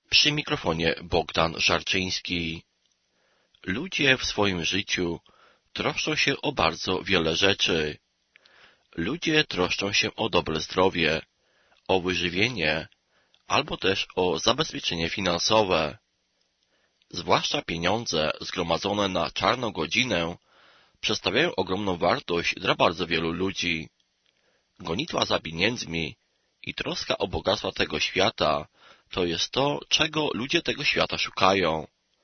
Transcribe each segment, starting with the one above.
Przy mikrofonie Bogdan Żarczyński. Ludzie w swoim życiu troszczą się o bardzo wiele rzeczy. Ludzie troszczą się o dobre zdrowie, o wyżywienie, albo też o zabezpieczenie finansowe. Zwłaszcza pieniądze zgromadzone na czarną godzinę przedstawiają ogromną wartość dla bardzo wielu ludzi. Gonitwa za pieniędzmi i troska o bogactwa tego świata to jest to, czego ludzie tego świata szukają.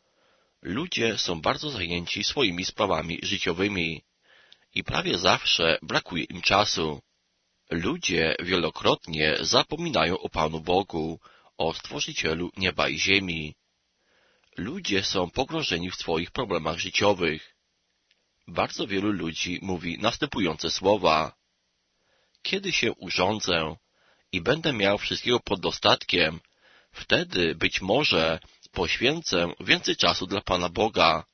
Ludzie są bardzo zajęci swoimi sprawami życiowymi i prawie zawsze brakuje im czasu. Ludzie wielokrotnie zapominają o Panu Bogu, o Stworzycielu nieba i ziemi. Ludzie są pogrążeni w swoich problemach życiowych. Bardzo wielu ludzi mówi następujące słowa. Kiedy się urządzę i będę miał wszystkiego pod dostatkiem, wtedy być może poświęcę więcej czasu dla Pana Boga.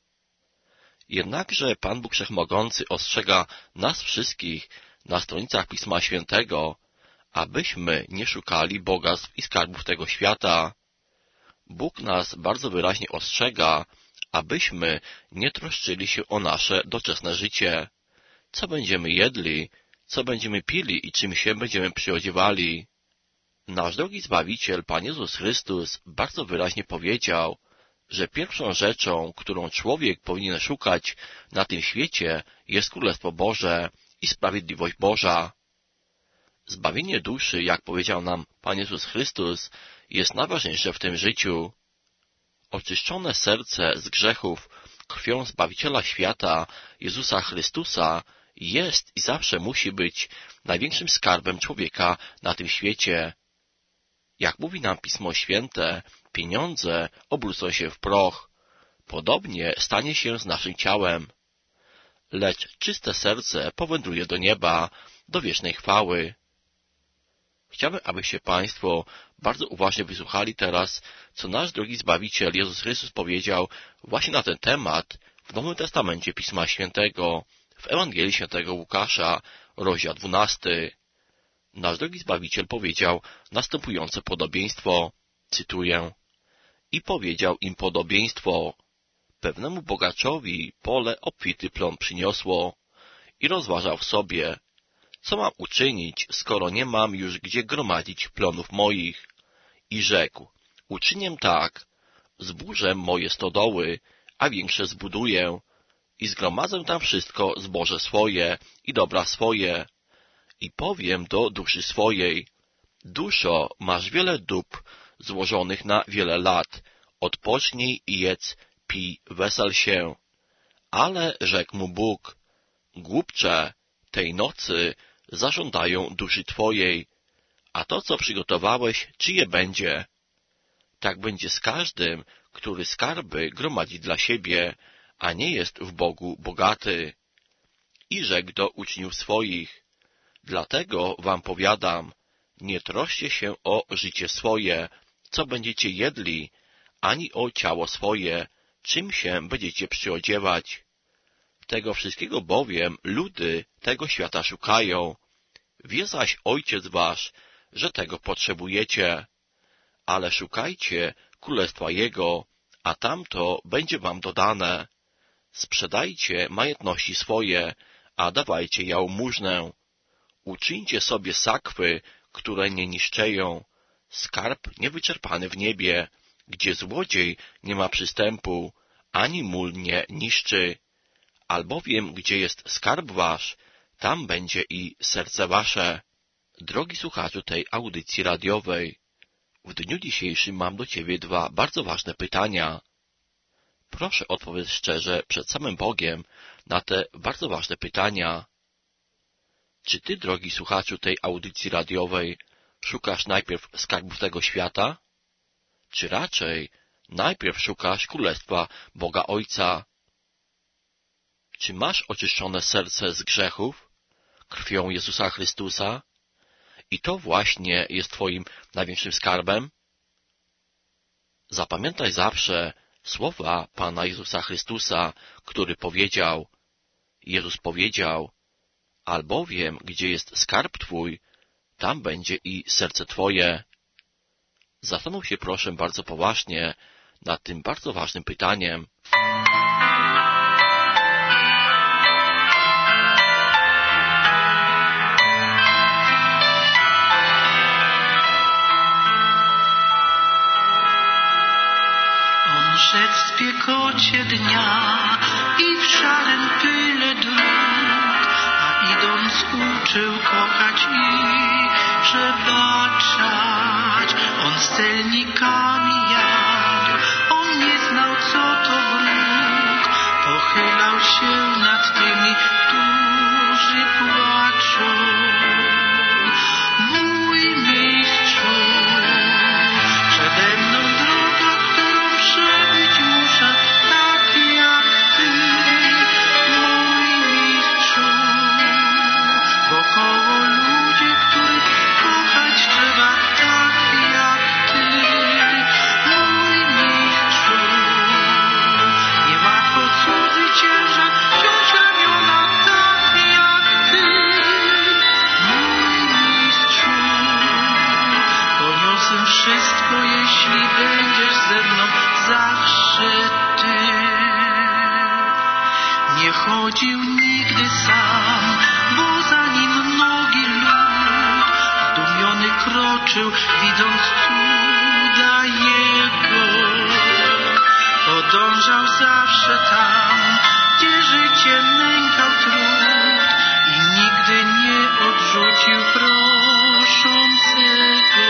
Jednakże Pan Bóg Wszechmogący ostrzega nas wszystkich na stronicach Pisma Świętego, abyśmy nie szukali bogactw i skarbów tego świata. Bóg nas bardzo wyraźnie ostrzega, abyśmy nie troszczyli się o nasze doczesne życie. Co będziemy jedli, co będziemy pili i czym się będziemy przyodziewali. Nasz drogi Zbawiciel, Pan Jezus Chrystus, bardzo wyraźnie powiedział, że pierwszą rzeczą, którą człowiek powinien szukać na tym świecie, jest Królestwo Boże i sprawiedliwość Boża. Zbawienie duszy, jak powiedział nam Pan Jezus Chrystus, jest najważniejsze w tym życiu. Oczyszczone serce z grzechów krwią Zbawiciela świata, Jezusa Chrystusa, jest i zawsze musi być największym skarbem człowieka na tym świecie. Jak mówi nam Pismo Święte, pieniądze obrócą się w proch. Podobnie stanie się z naszym ciałem. Lecz czyste serce powędruje do nieba, do wiecznej chwały. Chciałbym, abyście Państwo bardzo uważnie wysłuchali teraz, co nasz drogi Zbawiciel Jezus Chrystus powiedział właśnie na ten temat w Nowym Testamencie Pisma Świętego, w Ewangelii Świętego Łukasza, rozdział 12. Nasz drogi Zbawiciel powiedział następujące podobieństwo, cytuję: I powiedział im podobieństwo. Pewnemu bogaczowi pole obfity plon przyniosło i rozważał w sobie, co mam uczynić, skoro nie mam już gdzie gromadzić plonów moich. I rzekł, uczynię tak, zburzę moje stodoły, a większe zbuduję i zgromadzę tam wszystko zboże swoje i dobra swoje. I powiem do duszy swojej, duszo, masz wiele dóbr złożonych na wiele lat, odpocznij i jedz, pij, wesel się. Ale rzekł mu Bóg, głupcze, tej nocy zażądają duszy twojej, a to, co przygotowałeś, czyje będzie? Tak będzie z każdym, który skarby gromadzi dla siebie, a nie jest w Bogu bogaty. I rzekł do uczniów swoich, dlatego wam powiadam, nie troszcie się o życie swoje, co będziecie jedli, ani o ciało swoje, czym się będziecie przyodziewać. Tego wszystkiego bowiem ludy tego świata szukają. Wie zaś Ojciec wasz, że tego potrzebujecie. Ale szukajcie Królestwa Jego, a tamto będzie wam dodane. Sprzedajcie majątności swoje, a dawajcie jałmużnę. Uczyńcie sobie sakwy, które nie niszczeją, skarb niewyczerpany w niebie, gdzie złodziej nie ma przystępu, ani mól nie niszczy. Albowiem, gdzie jest skarb wasz, tam będzie i serce wasze. Drogi słuchaczu tej audycji radiowej, w dniu dzisiejszym mam do Ciebie dwa bardzo ważne pytania. Proszę odpowiedz szczerze przed samym Bogiem na te bardzo ważne pytania. Czy Ty, drogi słuchaczu tej audycji radiowej, szukasz najpierw skarbów tego świata? Czy raczej najpierw szukasz Królestwa Boga Ojca? Czy masz oczyszczone serce z grzechów krwią Jezusa Chrystusa? I to właśnie jest Twoim największym skarbem? Zapamiętaj zawsze słowa Pana Jezusa Chrystusa, który powiedział, Jezus powiedział, albowiem gdzie jest skarb Twój, tam będzie i serce Twoje. Zastanów się proszę bardzo poważnie nad tym bardzo ważnym pytaniem. On szedł w spiekocie dnia i w szarym pyle dróg, a idąc uczył kochać i przebaczać. On z celnikami jadł, on nie znał co to wróg, pochylał się nad tymi, którzy płaczą. Mój mistrzu, przede mną droga, którą przebyć muszę, tak jak Ty. Mój mistrzu, wokoło ludzie, których kochać trzeba, tak jak Ty. Mój mistrzu, niełatwo cudzy ciężar wziąć ramiona, tak jak Ty. Mój mistrzu, poniosę wszystko, jeśli będziesz ze mną zawsze Ty. Nie chodził nigdy sam, bo za nim mnogi lud. Zdumiony kroczył, widząc cuda Jego. Podążał zawsze tam, gdzie życie nękał trud i nigdy nie odrzucił proszącego.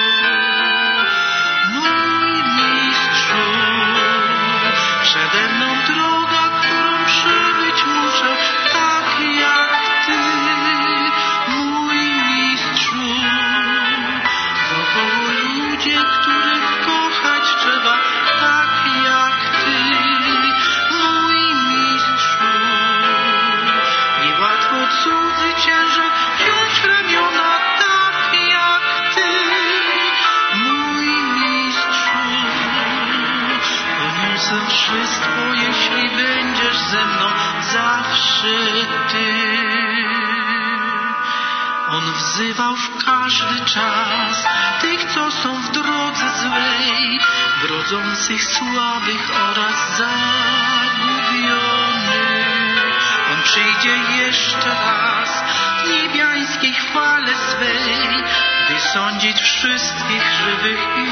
Mój mistrzu, przede mną droga, którą przebyć muszę, tak jak Ty. Mój mistrzu, wokoło ludzie, których kochać trzeba, tak jak Ty. Mój mistrzu, niełatwo cudzy ciężar wziąć w ramiona, tak jak Ty. Mój mistrzu, poniosę wszystko, jeśli będziesz ze mną zawsze Ty. On wzywał w każdy czas tych, co są w drodze złej, brodzących, słabych oraz zagubionych. On przyjdzie jeszcze raz w niebiańskiej chwale swej, by sądzić wszystkich żywych i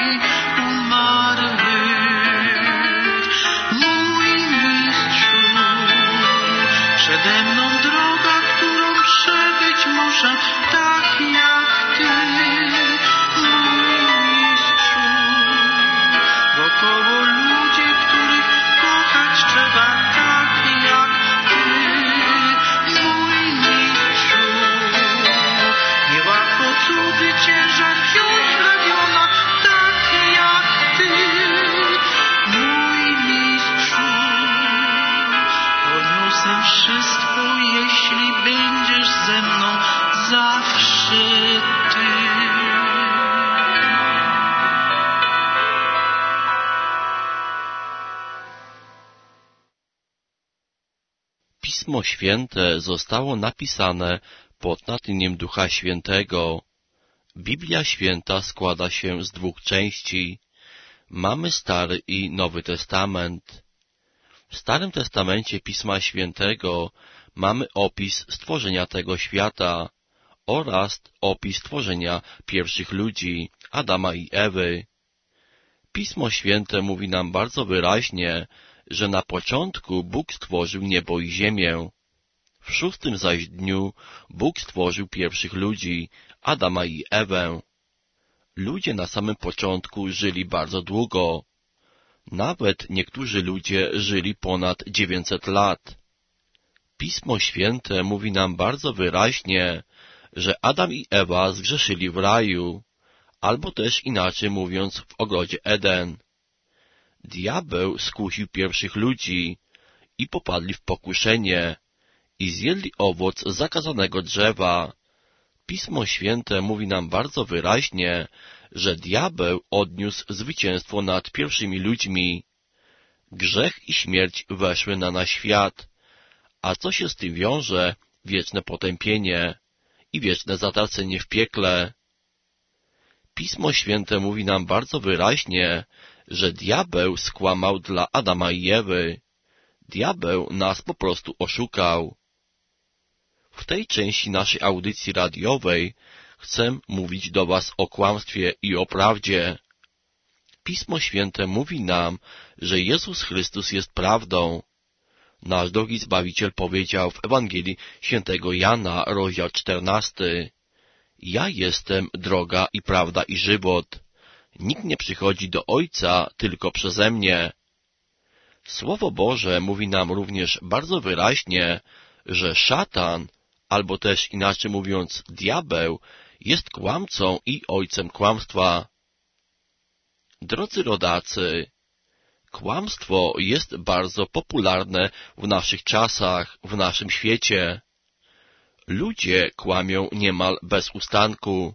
umarłych. Mój mistrzu, przede mną droga, którą przebyć muszę, tak jak Ty. Mój mistrzu, wokoło ludzie, których kochać trzeba, tak jak Ty. Mój mistrzu, niełatwo cudzy ciężar wziąć w ramiona, tak jak Ty. Mój mistrzu, poniosę wszystko, jeśli będziesz ze mną zawsze Ty. Pismo Święte zostało napisane pod natchnieniem Ducha Świętego. Biblia Święta składa się z dwóch części. Mamy Stary i Nowy Testament. W Starym Testamencie Pisma Świętego mamy opis stworzenia tego świata oraz opis stworzenia pierwszych ludzi, Adama i Ewy. Pismo Święte mówi nam bardzo wyraźnie, że na początku Bóg stworzył niebo i ziemię. W 6. zaś dniu Bóg stworzył pierwszych ludzi, Adama i Ewę. Ludzie na samym początku żyli bardzo długo. Nawet niektórzy ludzie żyli ponad 900 lat. Pismo Święte mówi nam bardzo wyraźnie, że Adam i Ewa zgrzeszyli w raju, albo też inaczej mówiąc w ogrodzie Eden. Diabeł skusił pierwszych ludzi i popadli w pokuszenie i zjedli owoc zakazanego drzewa. Pismo Święte mówi nam bardzo wyraźnie, że diabeł odniósł zwycięstwo nad pierwszymi ludźmi. Grzech i śmierć weszły na nasz świat, a co się z tym wiąże? Wieczne potępienie i wieczne zatracenie w piekle. Pismo Święte mówi nam bardzo wyraźnie, że diabeł skłamał dla Adama i Ewy. Diabeł nas po prostu oszukał. W tej części naszej audycji radiowej chcę mówić do Was o kłamstwie i o prawdzie. Pismo Święte mówi nam, że Jezus Chrystus jest prawdą. Nasz drogi Zbawiciel powiedział w Ewangelii świętego Jana, rozdział 14. Ja jestem droga i prawda i żywot. Nikt nie przychodzi do Ojca tylko przeze mnie. Słowo Boże mówi nam również bardzo wyraźnie, że szatan, albo też inaczej mówiąc diabeł, jest kłamcą i ojcem kłamstwa. Drodzy rodacy, kłamstwo jest bardzo popularne w naszych czasach, w naszym świecie. Ludzie kłamią niemal bez ustanku.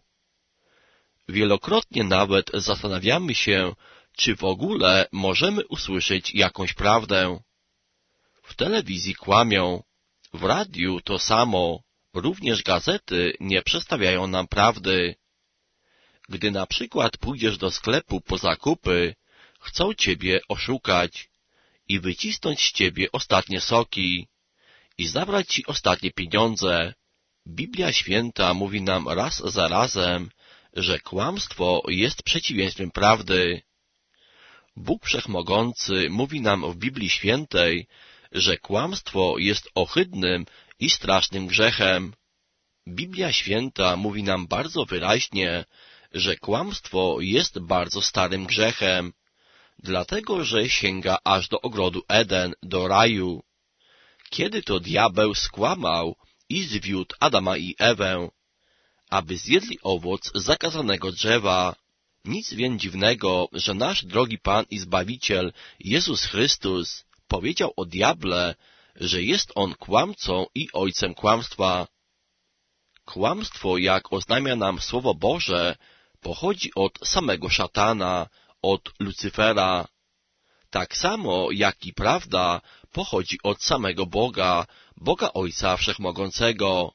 Wielokrotnie nawet zastanawiamy się, czy w ogóle możemy usłyszeć jakąś prawdę. W telewizji kłamią, w radiu to samo, również gazety nie przedstawiają nam prawdy. Gdy na przykład pójdziesz do sklepu po zakupy, chcą ciebie oszukać i wycisnąć z ciebie ostatnie soki i zabrać ci ostatnie pieniądze. Biblia Święta mówi nam raz za razem, że kłamstwo jest przeciwieństwem prawdy. Bóg Wszechmogący mówi nam w Biblii Świętej, że kłamstwo jest ohydnym i strasznym grzechem. Biblia Święta mówi nam bardzo wyraźnie, że kłamstwo jest bardzo starym grzechem, dlatego że sięga aż do ogrodu Eden, do raju. Kiedy to diabeł skłamał i zwiódł Adama i Ewę, aby zjedli owoc zakazanego drzewa. Nic więc dziwnego, że nasz drogi Pan i Zbawiciel Jezus Chrystus powiedział o diable, że jest on kłamcą i ojcem kłamstwa. Kłamstwo, jak oznajmia nam Słowo Boże, pochodzi od samego szatana, od Lucyfera. Tak samo jak i prawda pochodzi od samego Boga, Boga Ojca Wszechmogącego.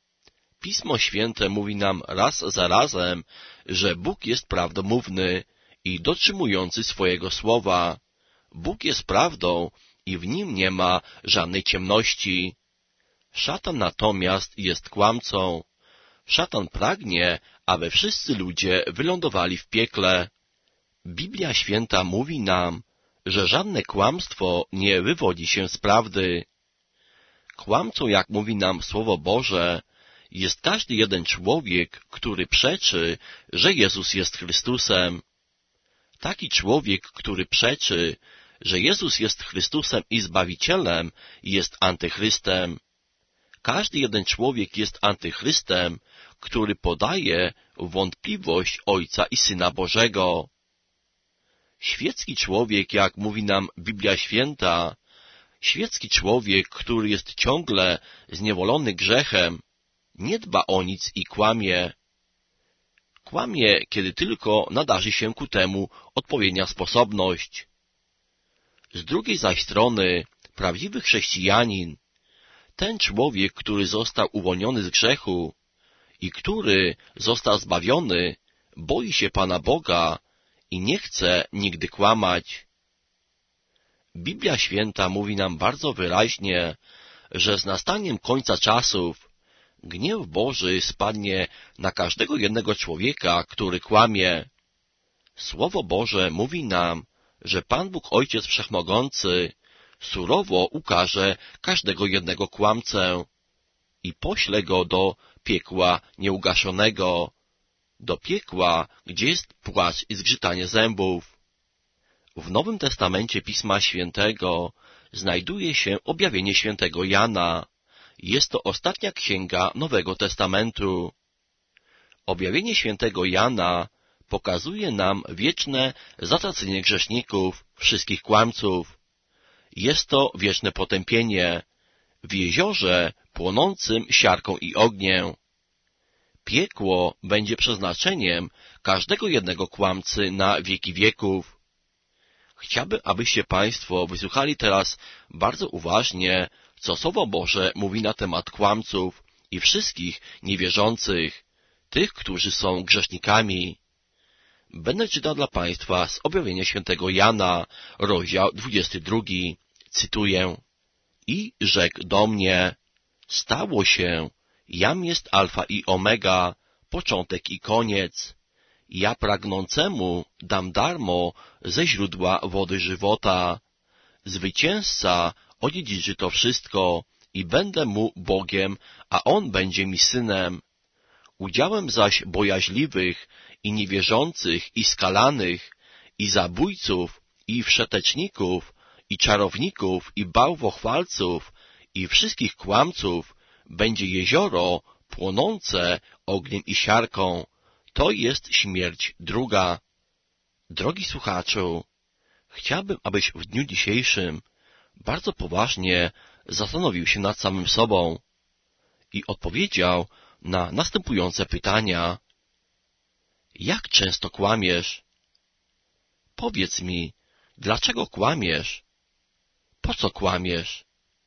Pismo Święte mówi nam raz za razem, że Bóg jest prawdomówny i dotrzymujący swojego słowa. Bóg jest prawdą i w Nim nie ma żadnej ciemności. Szatan natomiast jest kłamcą. Szatan pragnie, aby wszyscy ludzie wylądowali w piekle. Biblia Święta mówi nam, że żadne kłamstwo nie wywodzi się z prawdy. Kłamcą, jak mówi nam Słowo Boże, jest każdy jeden człowiek, który przeczy, że Jezus jest Chrystusem. Taki człowiek, który przeczy, że Jezus jest Chrystusem i Zbawicielem, jest antychrystem. Każdy jeden człowiek jest antychrystem, który podaje wątpliwość Ojca i Syna Bożego. Świecki człowiek, jak mówi nam Biblia Święta, świecki człowiek, który jest ciągle zniewolony grzechem, nie dba o nic i kłamie. Kłamie, kiedy tylko nadarzy się ku temu odpowiednia sposobność. Z drugiej zaś strony prawdziwy chrześcijanin, ten człowiek, który został uwolniony z grzechu i który został zbawiony, boi się Pana Boga i nie chce nigdy kłamać. Biblia Święta mówi nam bardzo wyraźnie, że z nastaniem końca czasów gniew Boży spadnie na każdego jednego człowieka, który kłamie. Słowo Boże mówi nam, że Pan Bóg Ojciec Wszechmogący surowo ukarze każdego jednego kłamcę i pośle go do piekła nieugaszonego, do piekła, gdzie jest płacz i zgrzytanie zębów. W Nowym Testamencie Pisma Świętego znajduje się objawienie świętego Jana. Jest to ostatnia księga Nowego Testamentu. Objawienie świętego Jana pokazuje nam wieczne zatracenie grzeszników, wszystkich kłamców. Jest to wieczne potępienie w jeziorze płonącym siarką i ogniem. Piekło będzie przeznaczeniem każdego jednego kłamcy na wieki wieków. Chciałbym, abyście Państwo wysłuchali teraz bardzo uważnie, co Słowo Boże mówi na temat kłamców i wszystkich niewierzących, tych, którzy są grzesznikami. Będę czytał dla Państwa z objawienia świętego Jana, rozdział 22. Cytuję. I rzekł do mnie, stało się, jam jest alfa i omega, początek i koniec. Ja pragnącemu dam darmo ze źródła wody żywota. Zwycięzca odziedziczy to wszystko i będę mu Bogiem, a on będzie mi synem. Udziałem zaś bojaźliwych i niewierzących i skalanych i zabójców i wszeteczników i czarowników i bałwochwalców i wszystkich kłamców będzie jezioro płonące ogniem i siarką. To jest śmierć druga. Drogi słuchaczu, chciałbym, abyś w dniu dzisiejszym bardzo poważnie zastanowił się nad samym sobą i odpowiedział na następujące pytania. Jak często kłamiesz? Powiedz mi, dlaczego kłamiesz? Po co kłamiesz?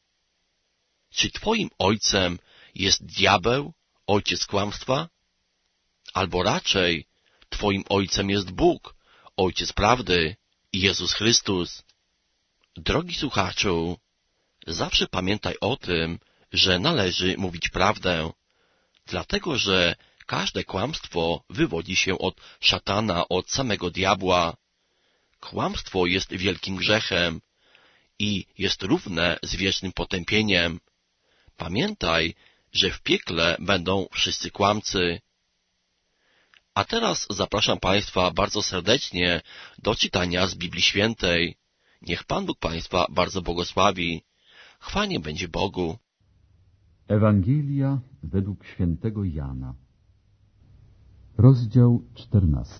Czy twoim ojcem jest diabeł, ojciec kłamstwa? Albo raczej twoim ojcem jest Bóg, ojciec prawdy, Jezus Chrystus. Drogi słuchaczu, zawsze pamiętaj o tym, że należy mówić prawdę, dlatego że każde kłamstwo wywodzi się od szatana, od samego diabła. Kłamstwo jest wielkim grzechem i jest równe z wiecznym potępieniem. Pamiętaj, że w piekle będą wszyscy kłamcy. A teraz zapraszam Państwa bardzo serdecznie do czytania z Biblii Świętej. Niech Pan Bóg Państwa bardzo błogosławi. Chwała niech będzie Bogu. Ewangelia według świętego Jana. Rozdział 14.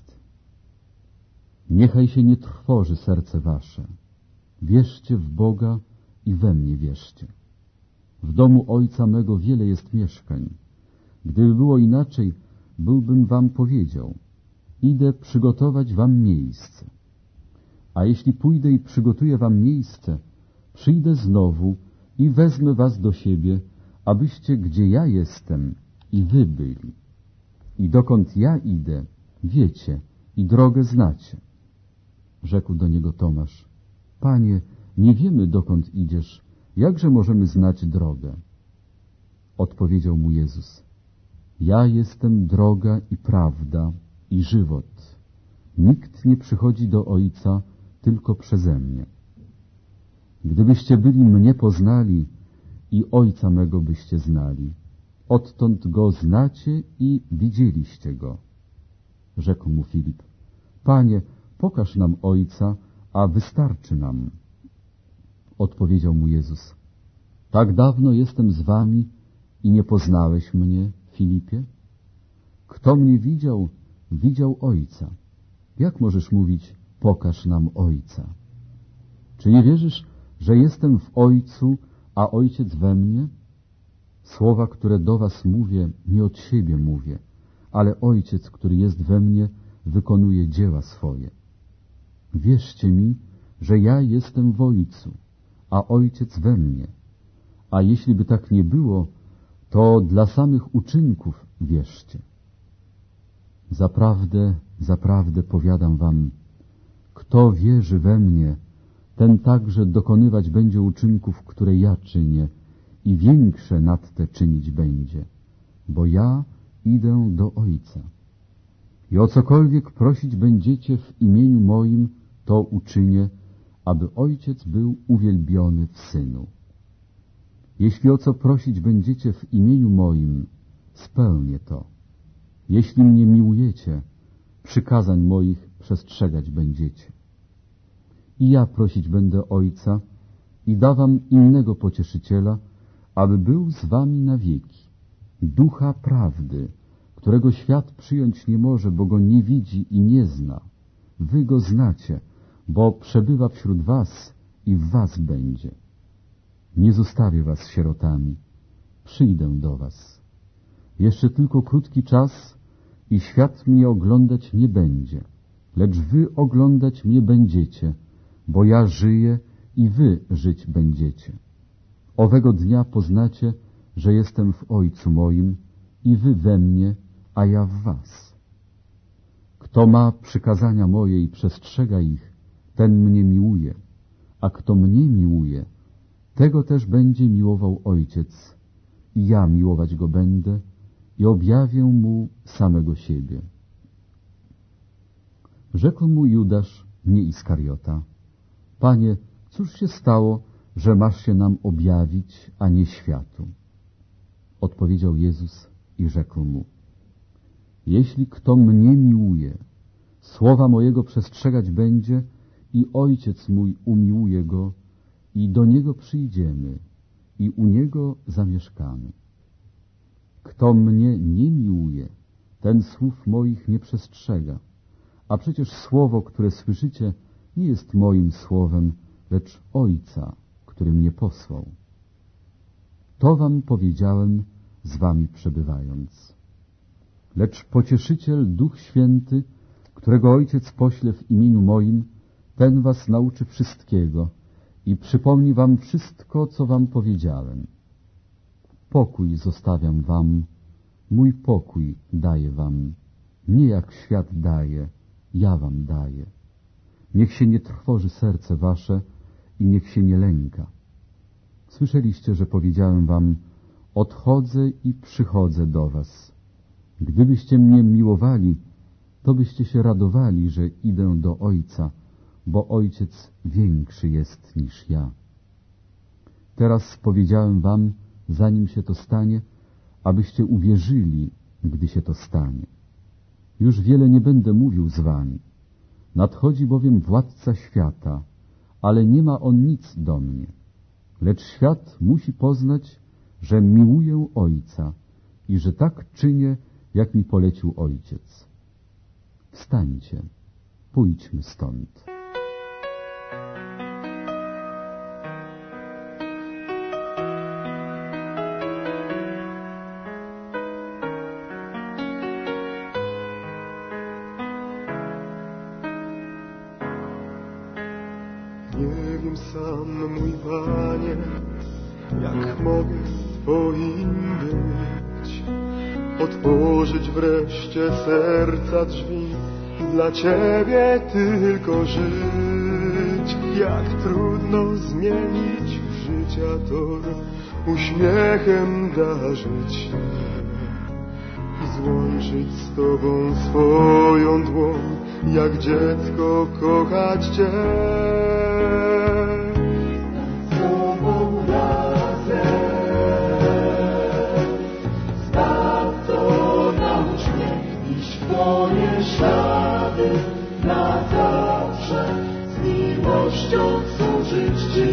Niechaj się nie trwoży serce wasze. Wierzcie w Boga i we mnie wierzcie. W domu Ojca mego wiele jest mieszkań. Gdyby było inaczej, byłbym wam powiedział. Idę przygotować wam miejsce. A jeśli pójdę i przygotuję wam miejsce, przyjdę znowu i wezmę was do siebie, abyście, gdzie ja jestem, i wy byli. I dokąd ja idę, wiecie i drogę znacie. Rzekł do niego Tomasz, Panie, nie wiemy, dokąd idziesz, jakże możemy znać drogę? Odpowiedział mu Jezus, ja jestem droga i prawda i żywot. Nikt nie przychodzi do Ojca tylko przeze mnie. Gdybyście byli mnie poznali, i Ojca mego byście znali. Odtąd Go znacie i widzieliście Go. Rzekł mu Filip, Panie, pokaż nam Ojca, a wystarczy nam. Odpowiedział mu Jezus, tak dawno jestem z wami i nie poznałeś mnie, Filipie? Kto mnie widział, widział Ojca. Jak możesz mówić, pokaż nam Ojca? Czy nie wierzysz, że jestem w Ojcu, a Ojciec we mnie? Słowa, które do was mówię, nie od siebie mówię, ale Ojciec, który jest we mnie, wykonuje dzieła swoje. Wierzcie mi, że ja jestem w Ojcu, a Ojciec we mnie. A jeśli by tak nie było, to dla samych uczynków wierzcie. Zaprawdę, zaprawdę powiadam wam, kto wierzy we mnie, ten także dokonywać będzie uczynków, które ja czynię, i większe nad te czynić będzie, bo ja idę do Ojca. I o cokolwiek prosić będziecie w imieniu moim, to uczynię, aby Ojciec był uwielbiony w Synu. Jeśli o co prosić będziecie w imieniu moim, spełnię to. Jeśli mnie miłujecie, przykazań moich przestrzegać będziecie. I ja prosić będę Ojca i da wam innego pocieszyciela, aby był z wami na wieki, Ducha Prawdy, którego świat przyjąć nie może, bo go nie widzi i nie zna. Wy go znacie, bo przebywa wśród was i w was będzie. Nie zostawię was sierotami, przyjdę do was. Jeszcze tylko krótki czas i świat mnie oglądać nie będzie, lecz wy oglądać mnie będziecie, bo ja żyję i wy żyć będziecie. Owego dnia poznacie, że jestem w Ojcu moim i wy we mnie, a ja w was. Kto ma przykazania moje i przestrzega ich, ten mnie miłuje, a kto mnie miłuje, tego też będzie miłował Ojciec, i ja miłować go będę i objawię mu samego siebie. Rzekł mu Judasz, nie Iskariota: Panie, cóż się stało, że masz się nam objawić, a nie światu? Odpowiedział Jezus i rzekł mu: Jeśli kto mnie miłuje, słowa mojego przestrzegać będzie i Ojciec mój umiłuje go i do Niego przyjdziemy i u Niego zamieszkamy. Kto mnie nie miłuje, ten słów moich nie przestrzega, a przecież słowo, które słyszycie, nie jest moim słowem, lecz Ojca, który mnie posłał. To wam powiedziałem, z wami przebywając. Lecz Pocieszyciel, Duch Święty, którego Ojciec pośle w imieniu moim, ten was nauczy wszystkiego i przypomni wam wszystko, co wam powiedziałem. Pokój zostawiam wam, mój pokój daję wam, nie jak świat daje, ja wam daję. Niech się nie trwoży serce wasze i niech się nie lęka. Słyszeliście, że powiedziałem wam: odchodzę i przychodzę do was. Gdybyście mnie miłowali, to byście się radowali, że idę do Ojca, bo Ojciec większy jest niż ja. Teraz powiedziałem wam, zanim się to stanie, abyście uwierzyli, gdy się to stanie. Już wiele nie będę mówił z wami. Nadchodzi bowiem władca świata, ale nie ma on nic do mnie. Lecz świat musi poznać, że miłuję Ojca i że tak czynię, jak mi polecił Ojciec. Wstańcie, pójdźmy stąd. Nie wiem sam, mój Panie, jak mogę Twoim być, otworzyć wreszcie serca drzwi, dla Ciebie tylko żyć. Jak trudno zmienić życia tor, uśmiechem darzyć się i złączyć z Tobą swoją dłoń, jak dziecko kochać Cię. Twoje ślady na zawsze, z miłością służyć Ci.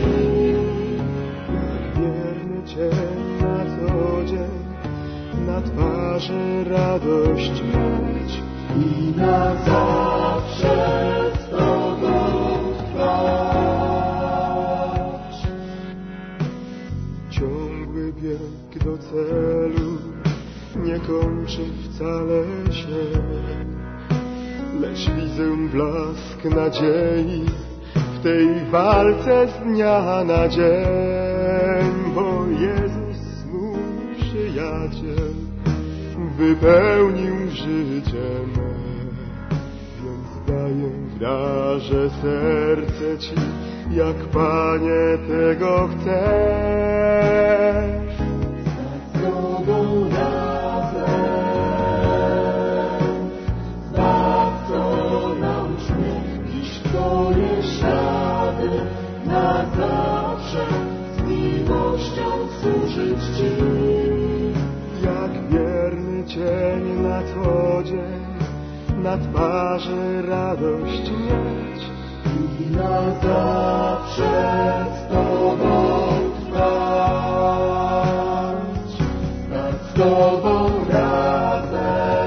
Wierny Cień na co dzień, na twarzy radość mieć I na zawsze z Tobą trwać. Ciągły bieg do celu nie kończy wcale się, lecz widzę blask nadziei w tej walce z dnia na dzień, bo Jezus, mój przyjaciel, wypełnił życie me, więc daję w darze serce Ci, jak Panie tego chcesz. Z Tobą Twoje ślady na zawsze, z miłością służyć Ci. Jak wierny cień na co dzień, na twarzy radość mieć I na zawsze z Tobą trwać. Z Tobą razem,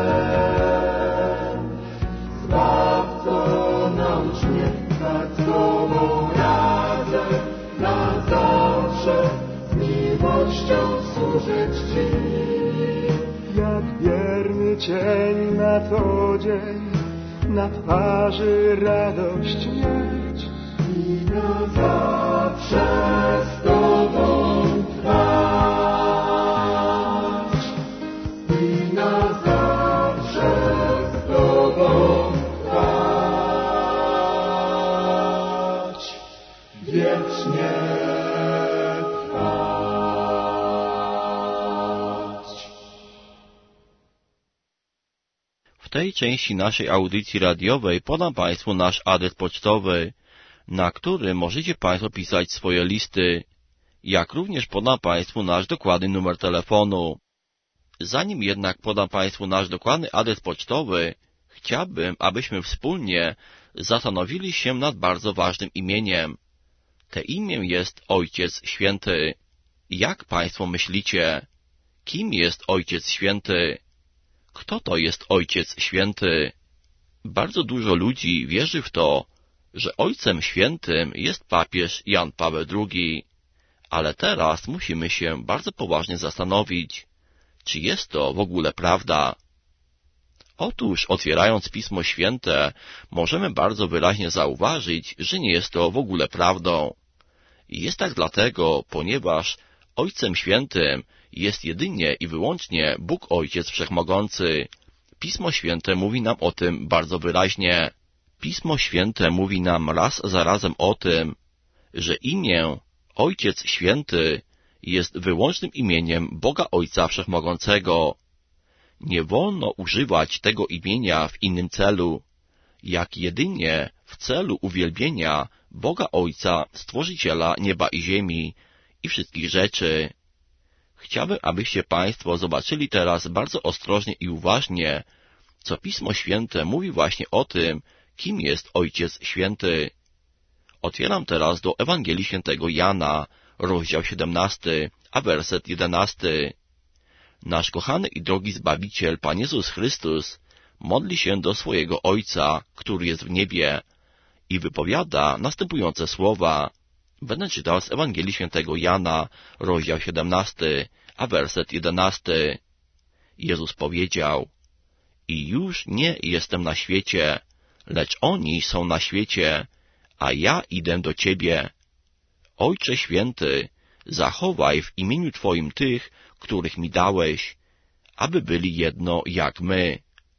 Zbawco, naucz mnie, z Tobą razem, na zawsze, z miłością służyć Ci. jak wierny cień na co dzień, na twarzy radość mieć I na zawsze z Tobą trwać. I na zawsze z Tobą wiecznie trwać. W tej części naszej audycji radiowej podam Państwu nasz adres pocztowy, na który możecie Państwo pisać swoje listy, jak również podam Państwu nasz dokładny numer telefonu. Zanim jednak podam Państwu nasz dokładny adres pocztowy, chciałbym, abyśmy wspólnie zastanowili się nad bardzo ważnym imieniem. Te imię jest Ojciec Święty. Jak Państwo myślicie? Kim jest Ojciec Święty? Kto to jest Ojciec Święty? Bardzo dużo ludzi wierzy w to, że Ojcem Świętym jest papież Jan Paweł II. Ale teraz musimy się bardzo poważnie zastanowić, czy jest to w ogóle prawda. Otóż, otwierając Pismo Święte, możemy bardzo wyraźnie zauważyć, że nie jest to w ogóle prawdą. Jest tak dlatego, ponieważ Ojcem Świętym jest jedynie i wyłącznie Bóg Ojciec Wszechmogący. Pismo Święte mówi nam o tym bardzo wyraźnie. Pismo Święte mówi nam raz za razem o tym, że imię Ojciec Święty jest wyłącznym imieniem Boga Ojca Wszechmogącego. Nie wolno używać tego imienia w innym celu, jak jedynie w celu uwielbienia Boga Ojca, Stworzyciela nieba i ziemi i wszystkich rzeczy. Chciałbym, abyście Państwo zobaczyli teraz bardzo ostrożnie i uważnie, co Pismo Święte mówi właśnie o tym, kim jest Ojciec Święty. Otwieram teraz do Ewangelii Świętego Jana, rozdział 17, a werset 11. Nasz kochany i drogi Zbawiciel, Pan Jezus Chrystus, modli się do swojego Ojca, który jest w niebie, i wypowiada następujące słowa. Będę czytał z Ewangelii Świętego Jana, rozdział 17, a werset 11. Jezus powiedział: I już nie jestem na świecie, lecz oni są na świecie, a ja idę do Ciebie. Ojcze Święty, zachowaj w imieniu Twoim tych, których mi dałeś, aby byli jedno jak my.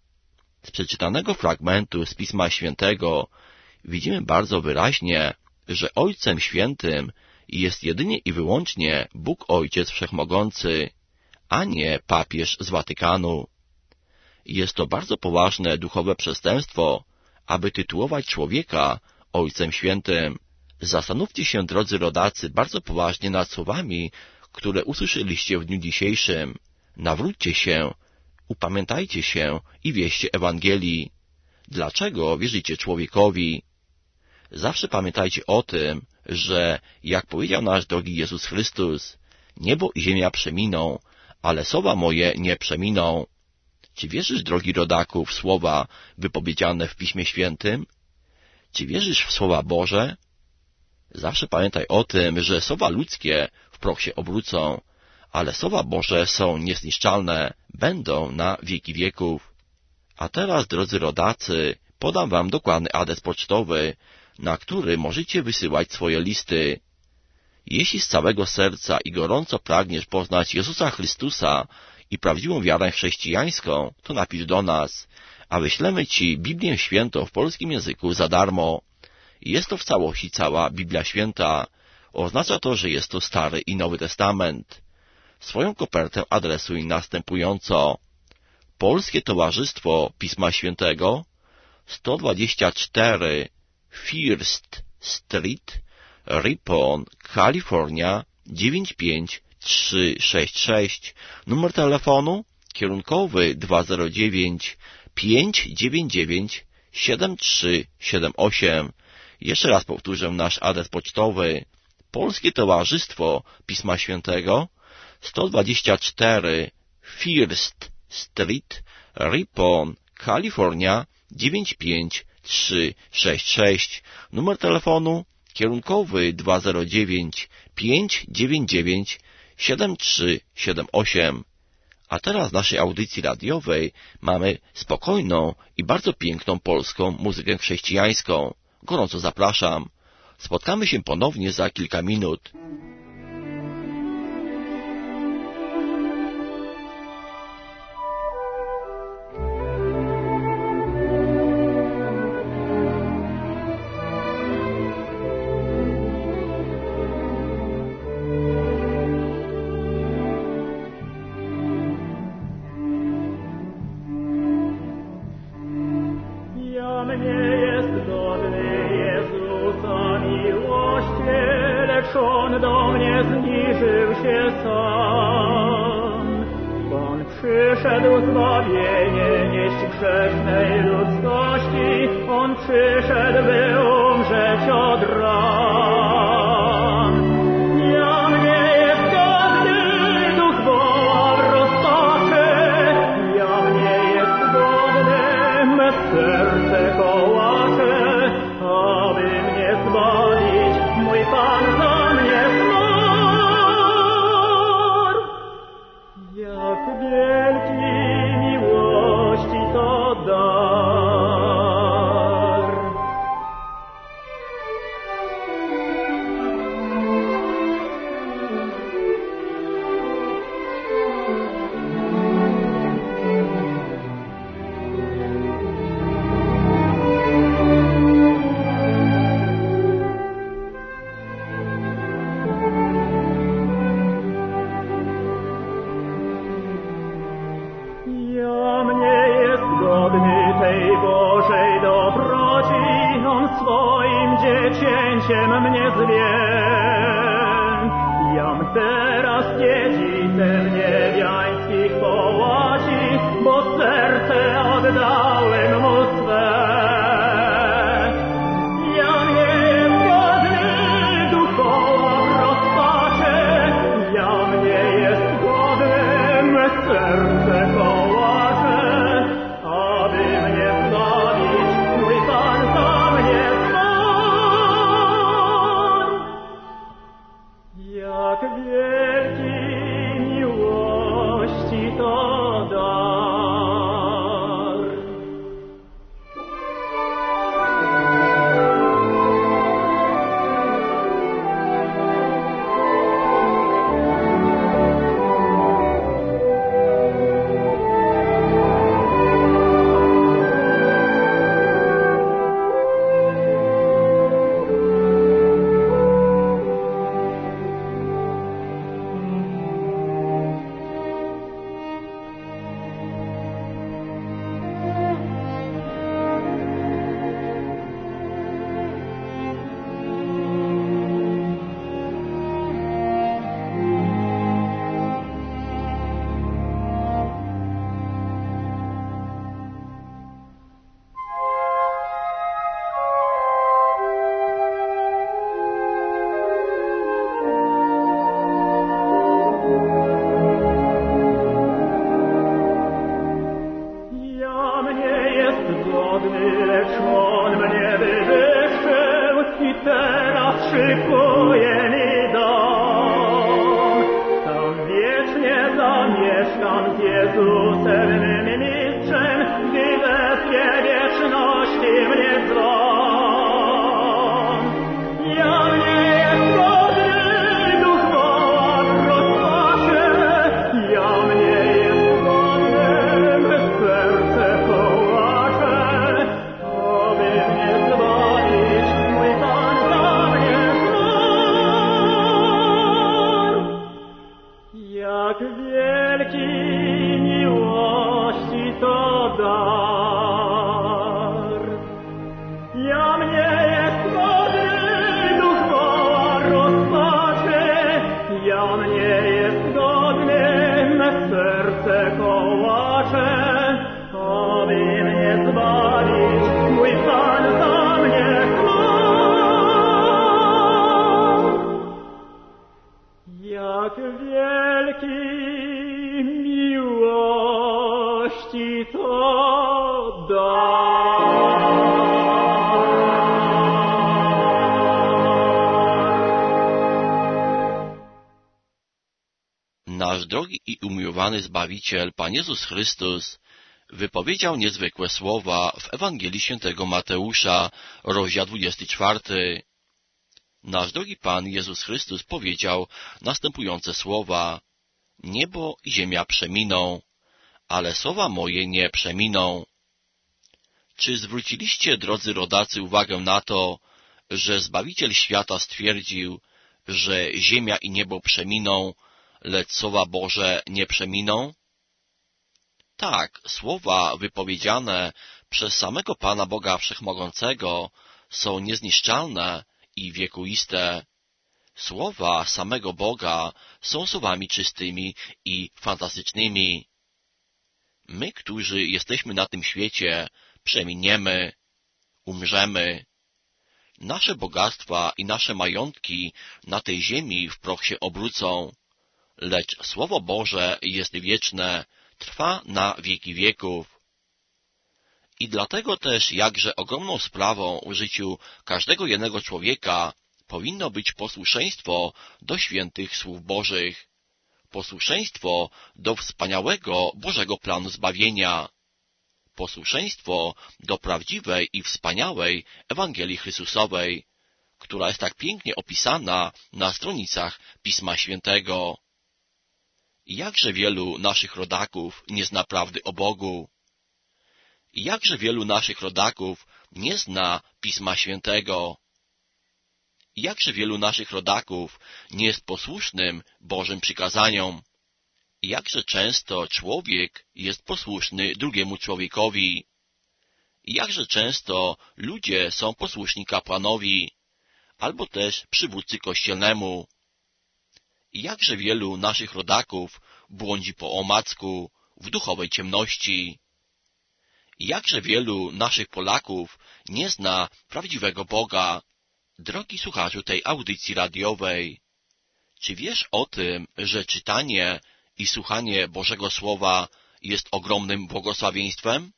Z przeczytanego fragmentu z Pisma Świętego widzimy bardzo wyraźnie, że Ojcem Świętym jest jedynie i wyłącznie Bóg Ojciec Wszechmogący, a nie papież z Watykanu. Jest to bardzo poważne duchowe przestępstwo, aby tytułować człowieka Ojcem Świętym. Zastanówcie się, drodzy rodacy, bardzo poważnie nad słowami, które usłyszeliście w dniu dzisiejszym. Nawróćcie się, upamiętajcie się i wierzcie Ewangelii. Dlaczego wierzycie człowiekowi? Zawsze pamiętajcie o tym, że, jak powiedział nasz drogi Jezus Chrystus, niebo i ziemia przeminą, ale słowa moje nie przeminą. Czy wierzysz, drogi rodaku, w słowa wypowiedziane w Piśmie Świętym? Czy wierzysz w słowa Boże? Zawsze pamiętaj o tym, że słowa ludzkie w proch się obrócą, ale słowa Boże są niezniszczalne, będą na wieki wieków. A teraz, drodzy rodacy, podam Wam dokładny adres pocztowy, na który możecie wysyłać swoje listy. Jeśli z całego serca i gorąco pragniesz poznać Jezusa Chrystusa i prawdziwą wiarę chrześcijańską, to napisz do nas, a wyślemy Ci Biblię Świętą w polskim języku za darmo. Jest to w całości cała Biblia Święta. Oznacza to, że jest to Stary i Nowy Testament. Swoją kopertę adresuj następująco: Polskie Towarzystwo Pisma Świętego, 124 First Street, Ripon, Kalifornia 95366. Numer telefonu kierunkowy 209 599 7378. Jeszcze raz powtórzę nasz adres pocztowy: Polskie Towarzystwo Pisma Świętego, 124 First Street, Ripon, Kalifornia 95366. Numer telefonu kierunkowy 209 599 7378. A teraz w naszej audycji radiowej mamy spokojną i bardzo piękną polską muzykę chrześcijańską. Gorąco zapraszam. Spotkamy się ponownie za kilka minut. On do mnie zniżył się sam. On przyszedł zbawienie nieść grzesznej ludzkości. On przyszedł, by umrzeć od ran. Ja mnie jest godny, duch woła w rozpaczy. Ja mnie jest godny, me serce kołacze, aby mnie zbawić, mój Pan za mnie zmarł. Jak wielki miłości to dar. Ja mnie jest godny tej Bożej dobroci, On swoim dziecięciem mnie zwie. Jam teraz dziedzicem niebiańskich połaci, bo serce oddałem Mu swe. Ja mnie jest godny, duch woła w rozpaczy. Ja mnie jest godny, me serce kołacze, aby mnie zbawić, mój Pan za mnie zmarł. Jak wielki miłości to dar. Ja mnie jest godny, lecz On mnie wywyższył i teraz szykuje mi dom. Tam wiecznie zamieszkam z Jezusem, mym mistrzem, gdy weskie wieczności mnie dzwon. Ja mnie jest godny, duch woła w rozpaczy. Ja mnie jest godny, me serce kołacze, aby mnie zbawić, mój Pan za mnie zmarł. Jak wielki miłości to dar. Ja mnie jest godny, duch woła w rozpaczy. Ja mnie jest godny, me serce kołacze, aby mnie zbawić, mój Pan za mnie zmarł. Jak wielki miłości to dar. Nasz drogi i umiłowany Zbawiciel, Pan Jezus Chrystus, wypowiedział niezwykłe słowa w Ewangelii Świętego Mateusza, rozdział 24. Nasz drogi Pan Jezus Chrystus powiedział następujące słowa: Niebo i ziemia przeminą, ale słowa moje nie przeminą. Czy zwróciliście, drodzy rodacy, uwagę na to, że Zbawiciel świata stwierdził, że ziemia i niebo przeminą, lecz słowa Boże nie przeminą? Tak, słowa wypowiedziane przez samego Pana Boga Wszechmogącego są niezniszczalne i wiekuiste. Słowa samego Boga są słowami czystymi i fantastycznymi. My, którzy jesteśmy na tym świecie, przeminiemy, umrzemy. Nasze bogactwa i nasze majątki na tej ziemi w proch się obrócą, lecz Słowo Boże jest wieczne, trwa na wieki wieków. I dlatego też jakże ogromną sprawą w życiu każdego jednego człowieka powinno być posłuszeństwo do świętych słów Bożych, posłuszeństwo do wspaniałego Bożego planu zbawienia, posłuszeństwo do prawdziwej i wspaniałej Ewangelii Chrystusowej, która jest tak pięknie opisana na stronicach Pisma Świętego. Jakże wielu naszych rodaków nie zna prawdy o Bogu. Jakże wielu naszych rodaków nie zna Pisma Świętego. Jakże wielu naszych rodaków nie jest posłusznym Bożym przykazaniom. Jakże często człowiek jest posłuszny drugiemu człowiekowi. Jakże często ludzie są posłuszni kapłanowi, albo też przywódcy kościelnemu. Jakże wielu naszych rodaków błądzi po omacku w duchowej ciemności. Jakże wielu naszych Polaków nie zna prawdziwego Boga. Drogi słuchaczu tej audycji radiowej, czy wiesz o tym, że czytanie i słuchanie Bożego Słowa jest ogromnym błogosławieństwem?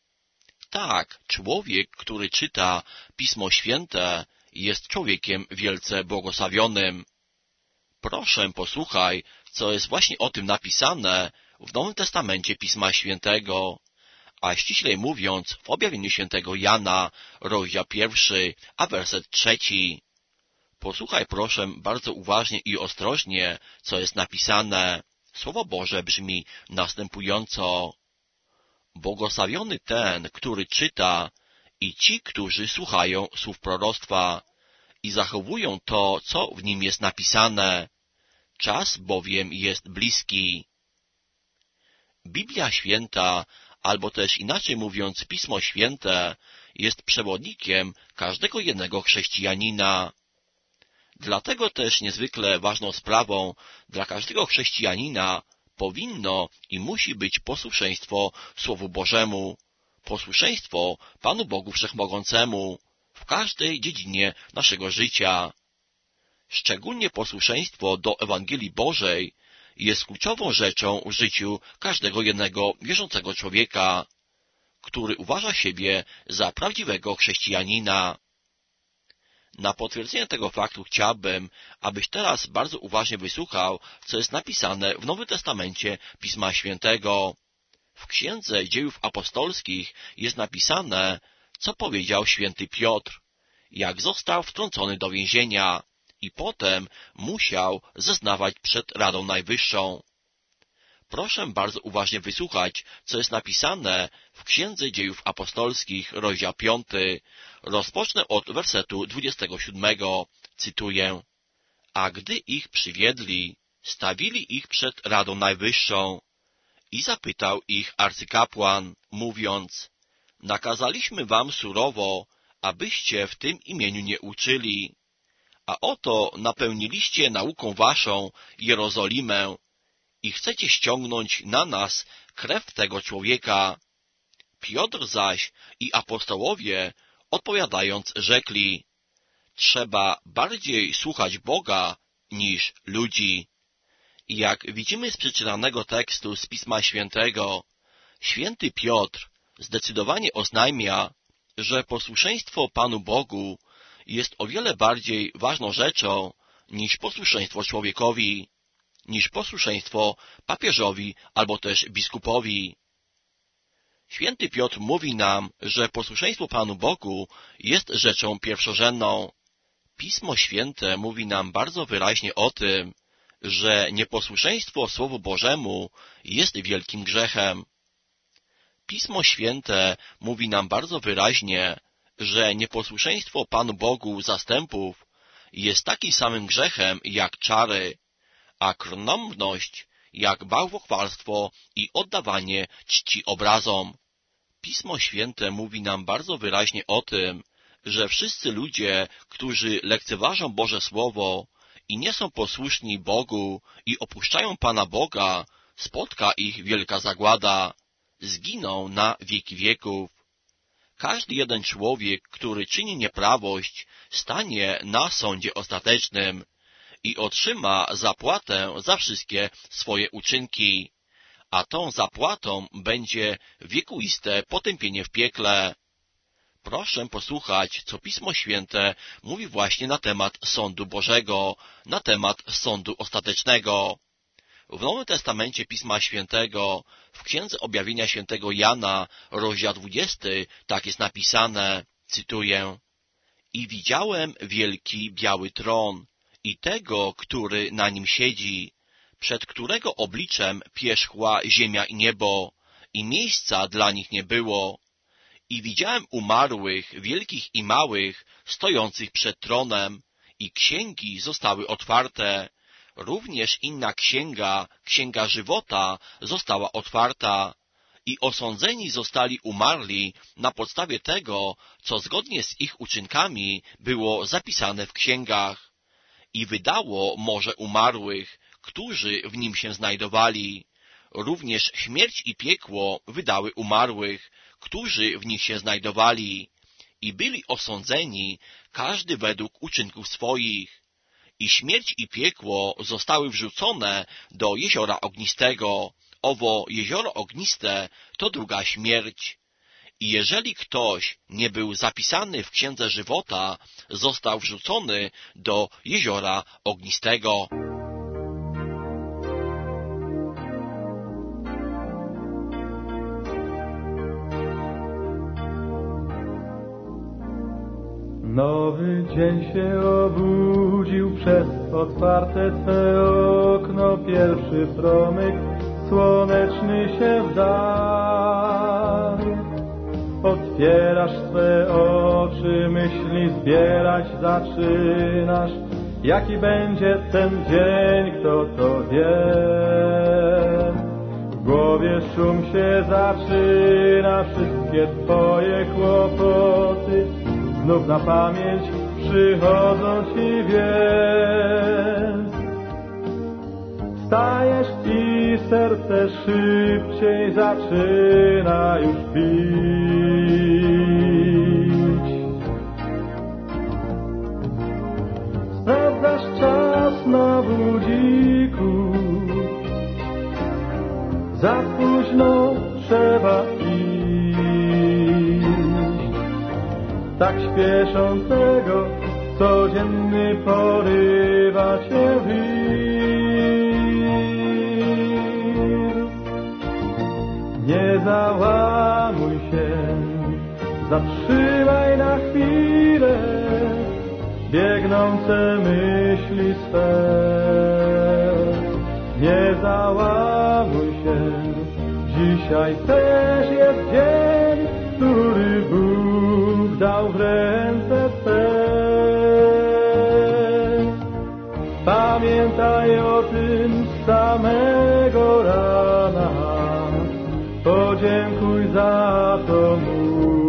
Tak, człowiek, który czyta Pismo Święte, jest człowiekiem wielce błogosławionym. Proszę, posłuchaj, co jest właśnie o tym napisane w Nowym Testamencie Pisma Świętego, a ściślej mówiąc w objawieniu świętego Jana, rozdział 1, a werset 3. Posłuchaj proszę bardzo uważnie i ostrożnie, co jest napisane. Słowo Boże brzmi następująco. Błogosławiony ten, który czyta, i ci, którzy słuchają słów proroctwa i zachowują to, co w nim jest napisane. Czas bowiem jest bliski. Biblia Święta, albo też inaczej mówiąc Pismo Święte, jest przewodnikiem każdego jednego chrześcijanina. Dlatego też niezwykle ważną sprawą dla każdego chrześcijanina powinno i musi być posłuszeństwo Słowu Bożemu, posłuszeństwo Panu Bogu Wszechmogącemu w każdej dziedzinie naszego życia. Szczególnie posłuszeństwo do Ewangelii Bożej jest kluczową rzeczą w życiu każdego jednego wierzącego człowieka, który uważa siebie za prawdziwego chrześcijanina. Na potwierdzenie tego faktu chciałbym, abyś teraz bardzo uważnie wysłuchał, co jest napisane w Nowym Testamencie Pisma Świętego. W Księdze Dziejów Apostolskich jest napisane, co powiedział święty Piotr, jak został wtrącony do więzienia i potem musiał zeznawać przed Radą Najwyższą. Proszę bardzo uważnie wysłuchać, co jest napisane w Księdze Dziejów Apostolskich, rozdział 5. Rozpocznę od wersetu 27. Cytuję. A gdy ich przywiedli, stawili ich przed Radą Najwyższą i zapytał ich arcykapłan, mówiąc, nakazaliśmy wam surowo, abyście w tym imieniu nie uczyli, a oto napełniliście nauką waszą Jerozolimę i chcecie ściągnąć na nas krew tego człowieka. Piotr zaś i apostołowie, odpowiadając, rzekli, trzeba bardziej słuchać Boga niż ludzi. I jak widzimy z przeczytanego tekstu z Pisma Świętego, święty Piotr zdecydowanie oznajmia, że posłuszeństwo Panu Bogu jest o wiele bardziej ważną rzeczą niż posłuszeństwo człowiekowi, niż posłuszeństwo papieżowi albo też biskupowi. Święty Piotr mówi nam, że posłuszeństwo Panu Bogu jest rzeczą pierwszorzędną. Pismo Święte mówi nam bardzo wyraźnie o tym, że nieposłuszeństwo Słowu Bożemu jest wielkim grzechem. Pismo Święte mówi nam bardzo wyraźnie, że nieposłuszeństwo Panu Bogu zastępów jest takim samym grzechem jak czary, a krnąbność jak bałwochwalstwo i oddawanie czci obrazom. Pismo Święte mówi nam bardzo wyraźnie o tym, że wszyscy ludzie, którzy lekceważą Boże Słowo i nie są posłuszni Bogu i opuszczają Pana Boga, spotka ich wielka zagłada, zginą na wieki wieków. Każdy jeden człowiek, który czyni nieprawość, stanie na sądzie ostatecznym i otrzyma zapłatę za wszystkie swoje uczynki, a tą zapłatą będzie wiekuiste potępienie w piekle. Proszę posłuchać, co Pismo Święte mówi właśnie na temat sądu Bożego, na temat sądu ostatecznego. W Nowym Testamencie Pisma Świętego, w Księdze Objawienia Świętego Jana, rozdział 20, tak jest napisane, cytuję: I widziałem wielki biały tron i tego, który na nim siedzi, przed którego obliczem pierzchła ziemia i niebo, i miejsca dla nich nie było. I widziałem umarłych, wielkich i małych, stojących przed tronem, i księgi zostały otwarte. Również inna księga, księga żywota, została otwarta. I osądzeni zostali umarli na podstawie tego, co zgodnie z ich uczynkami było zapisane w księgach. I wydało morze umarłych, którzy w nim się znajdowali. Również śmierć i piekło wydały umarłych, którzy w nich się znajdowali. I byli osądzeni, każdy według uczynków swoich. I śmierć i piekło zostały wrzucone do jeziora ognistego. Owo jezioro ogniste to druga śmierć. I jeżeli ktoś nie był zapisany w Księdze Żywota, został wrzucony do jeziora ognistego. Nowy dzień się obudził, przez otwarte Twe okno, pierwszy promyk słoneczny się wdarł. Otwierasz swe oczy, myśli zbierać zaczynasz. Jaki będzie ten dzień, kto to wie? W głowie szum się zaczyna, wszystkie Twoje kłopoty znów na pamięć przychodzą Ci, więc wstajesz i serce szybciej zaczyna już bić. Sprawdzasz czas na budziku, za późno trzeba iść. Tak śpieszącego codzienny porywa Cię wir. Nie załamuj się, zatrzymaj na chwilę biegnące myśli swe. Nie załamuj się, dzisiaj też jest dzień, który Bóg dał w ręce Twe. Pamiętaj o tym z samego rana, podziękuj za to Mu.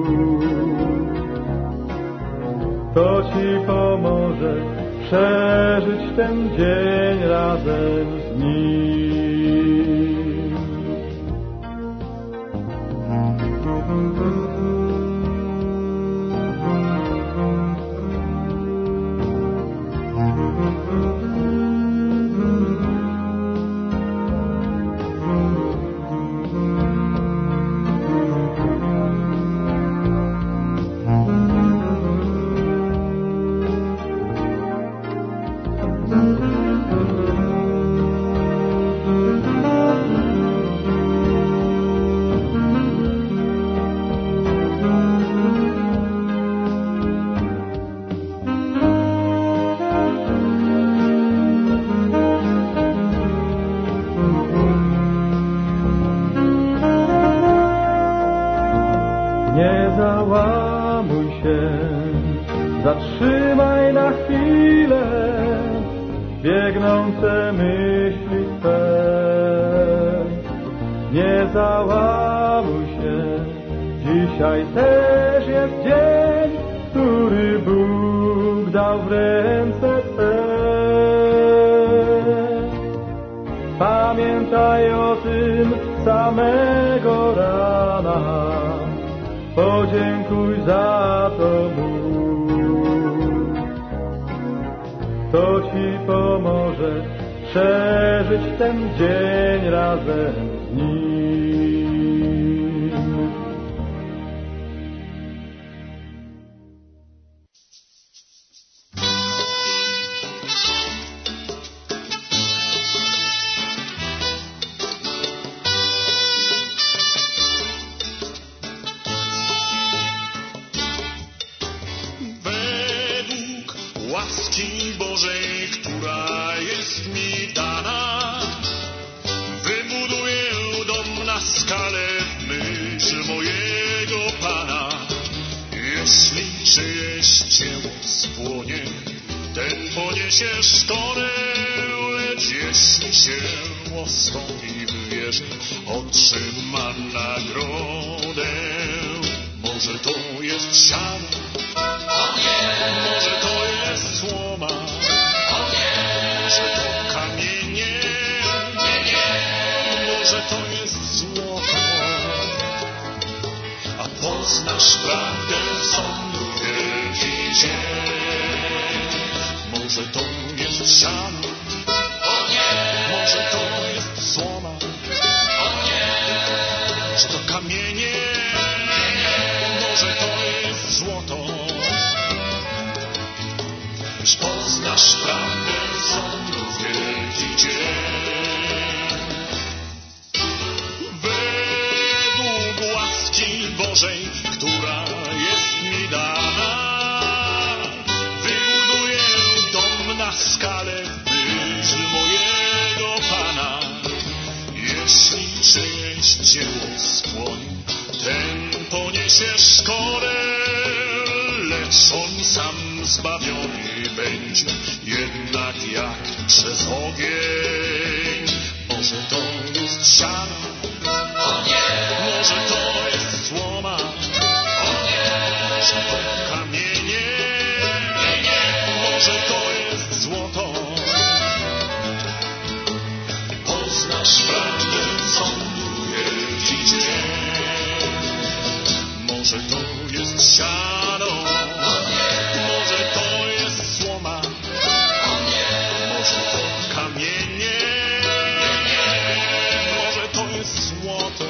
To Ci pomoże przeżyć ten dzień razem z Nim. Nie załamuj się, zatrzymaj na chwilę biegnące myśli Twe. Nie załamuj się, dzisiaj też jest dzień, który Bóg dał w ręce Twe. Pamiętaj o tym samego rana, podziękuj za to Mu. To Ci pomoże przeżyć ten dzień razem z Nim. Łaski Bożej, która jest mi dana, wybuduję dom na skalę w myśl mojego Pana. Jeśli czyjeś dzieło spłonie, ten poniesie szkodę, lecz jeśli się ostąpi w wierze, otrzyma nagrodę. Może to jest siano, może to jest słoma, może to kamienie, może to jest złoto. A poznasz prawdę w sądu wielki dzień. Może to jest siano, może to jest słoma, może to kamienie, może to jest złoto. Lecz poznasz prawdę sądu wielki dzień. Według łaski Bożej, która jest mi dana, wybuduję dom na skalę w myśl mojego Pana. Jeśli czyjeś dzieło spłonie, ten poniesie szkodę, lecz on sam zbawiony będzie, jednak jak przez ogień. Może to jest siano, może to jest słoma, może to kamienie, może to jest złoto. Poznasz prawdę sądu wielki dzień. Może to jest siano, może to jest słoma, może to kamienie, może to jest złoto.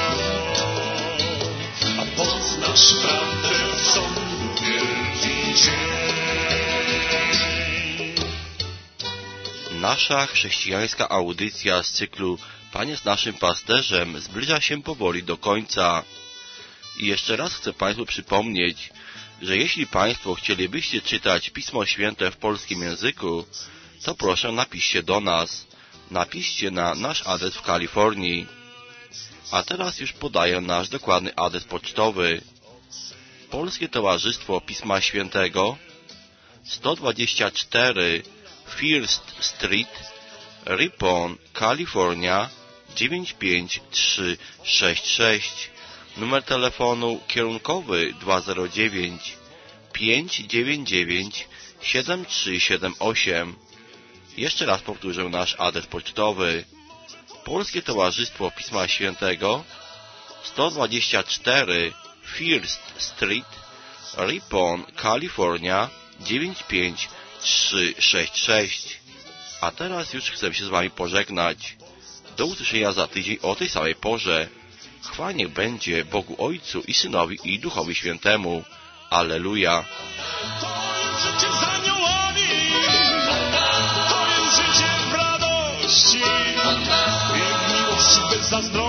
A poznasz prawdę w sądu wielki dzień. Nasza chrześcijańska audycja z cyklu Pan jest naszym pasterzem zbliża się powoli do końca. I jeszcze raz chcę Państwu przypomnieć, że jeśli Państwo chcielibyście czytać Pismo Święte w polskim języku, to proszę napiszcie do nas. Napiszcie na nasz adres w Kalifornii. A teraz już podaję nasz dokładny adres pocztowy. Polskie Towarzystwo Pisma Świętego, 124 First Street, Ripon, Kalifornia, 95366. Numer telefonu kierunkowy 209-599-7378. Jeszcze raz powtórzę nasz adres pocztowy. Polskie Towarzystwo Pisma Świętego, 124 First Street, Ripon, Kalifornia, 95366. A teraz już chcę się z Wami pożegnać. Do usłyszenia za tydzień o tej samej porze. Chwała niech będzie Bogu Ojcu i Synowi i Duchowi Świętemu. Alleluja. To jest życie z aniołami, to jest życie w radości i w miłości bez zazdrości.